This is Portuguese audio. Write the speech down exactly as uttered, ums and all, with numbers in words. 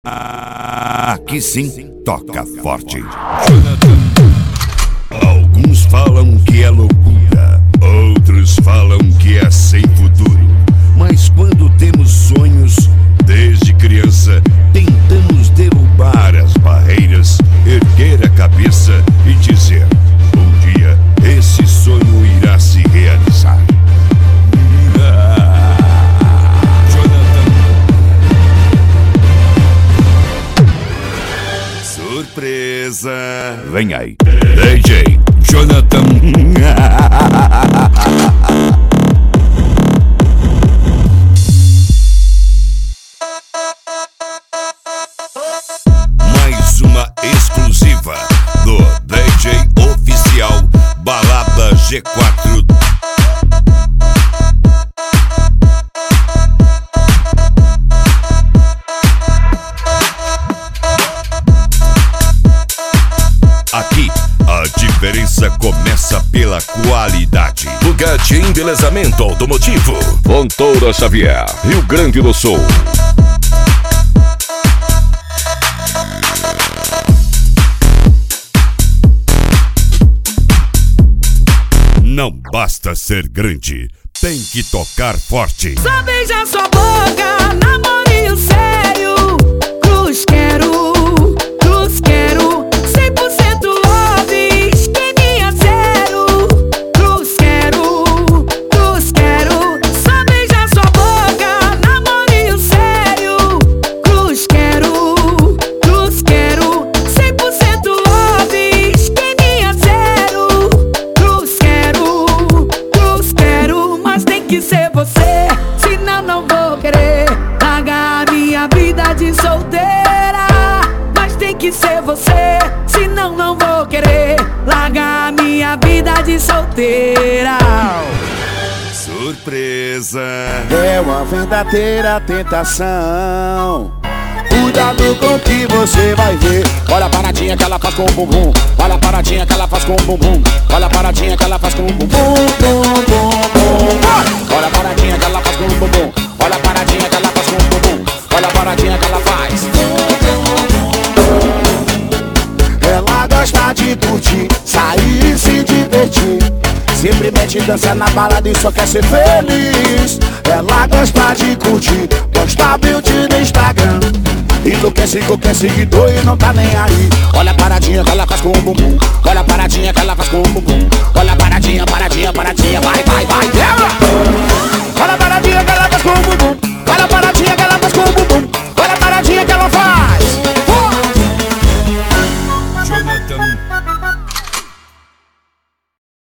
Aqui sim, toca forte. Alguns falam que é loucura, outros falam que é sem futuro. Mas quando temos sonhos, desde criança, tentamos derrubar as barreiras, erguer a cabeça e dizer: um dia esse sonho irá se realizar. Surpresa! Vem aí, D J Jonathan. Mais uma exclusiva do D J oficial Balada G quatro. Aqui, a diferença começa pela qualidade. Bugatti Embelezamento Automotivo, Fontoura Xavier, Rio Grande do Sul. Não basta ser grande, tem que tocar forte. Só beija sua boca, namorinho sério. Cruz quero, cruz quero. Cem por cento love, esqueminha zero. Cruz quero, cruz quero. Só beija sua boca, namorinho sério. Cruz quero, cruz quero. Cem por cento love, esqueminha zero. Cruz quero, cruz quero. Mas tem que ser você, senão não vou querer largar minha vida de solteira. Mas tem que ser você, senão não vou querer largar minha vida de solteira. Surpresa! É uma verdadeira tentação. Cuidado com o que você vai ver. Olha a paradinha que ela faz com o bumbum. Olha a paradinha que ela faz com o bumbum. Olha a paradinha que ela faz com o bumbum. Bum, bum, bum. Olha a paradinha que ela faz com o bumbum. Olha a paradinha que ela faz com o bumbum. Olha a paradinha que ela faz. Ela gosta de curtir, sair e se divertir. Simplesmente dança na balada e só quer ser feliz. Ela gosta de curtir, posta build no Instagram. Enlouquece, qualquer seguidor e não tá nem aí. Olha a paradinha que ela faz com o bumbum. Olha a paradinha que ela faz com o bumbum. Olha a paradinha, paradinha, paradinha. Vai, vai, vai, dela. Olha a paradinha que ela faz com o bumbum.